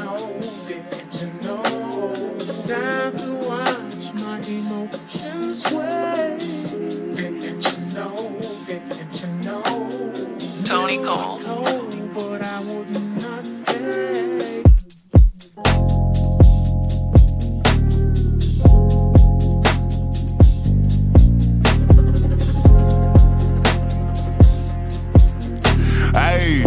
getting to know. It's time to watch my emotions sway. Getting to know. Tony Coles. But I would not take. Hey,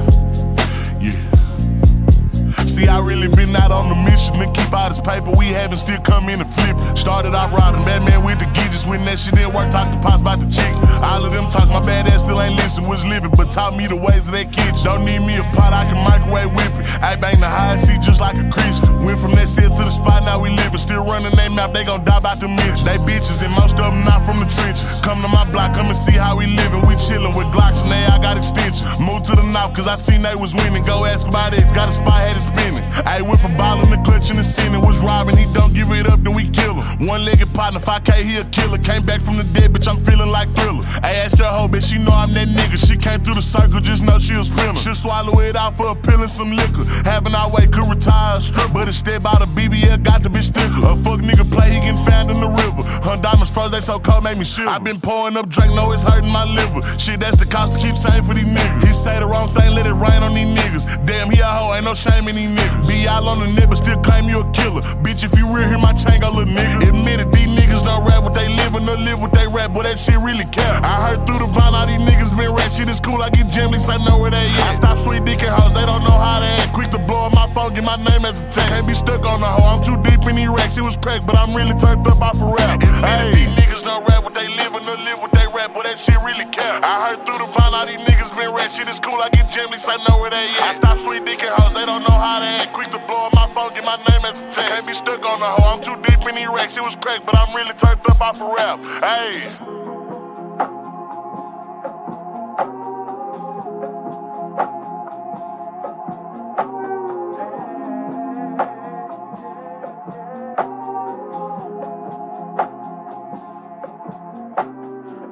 yeah. See, I really been out on the mission to keep all this paper we having still come in and flip. Started off robbing Batman with the gidgets. When that shit didn't work, talk to Pops about the chick. All of them talks, my bad ass still ain't listen, was living, but taught me the ways of that kitchen. Don't need me a pot, I can microwave whip it. I bang the high seat just like a Christian. Went from that set to the spot, now we living. Still running their mouth, they gon' die about the midgets. They bitches and most of them not from the trenches. Come to my block, come and see how we living. We chillin' with Glocks and they all got extensions. Moved to the north cause I seen they was winning. Go ask about it, got a spot, had it spinning. I went from ballin' to clutching and sinning. Was robbing, he don't give it up, then we kill him. One-legged partner, 5K, he a killer. Came back from the dead, bitch, I'm feeling like Thriller. I asked her hoe, bitch, she know I'm that nigga. She came through the circle, just know she a spinner. She'll swallow it out for a pill and some liquor. Having our way, could retire a strip, but instead bought a BBL, got the bitch thicker. A fuck nigga play, he getting found in the river. Her diamonds froze, they so cold, make me shiver. I been pouring up drink, know it's hurting my liver. Shit, that's the cost to keep saying for these niggas. He say the wrong thing, let it rain on these niggas. Damn, he a hoe, ain't no shame in these niggas. Be all on the nip, but still claim you a killer. Bitch, if you real, hear my chain go, little nigga. Admit it, these niggas don't rap what they live and don't live what they rap, but that shit really count. I heard through the vine, all these niggas been rap. Shit is cool, I get gemless, I know where they at. I stop sweet dick and hoes, they don't know how to act. Quick to blow up my phone, get my name as a tag. Can't be stuck on the hoe, I'm too deep in these racks. It was cracked, but I'm really turned up off a rap. Hey, these niggas don't rap what they live and don't live what they rap, but that shit really count. I heard through the vine, all these niggas been rap. Shit is cool, I get gemless, I know where they at. I stop sweet dick and hoes, they don't know how to act. Quick to blow up my phone, get my name as a tag. Can't be stuck on the hoe, I'm too deep in these racks. It was cracked, but I'm really turned up off a rap. Hey.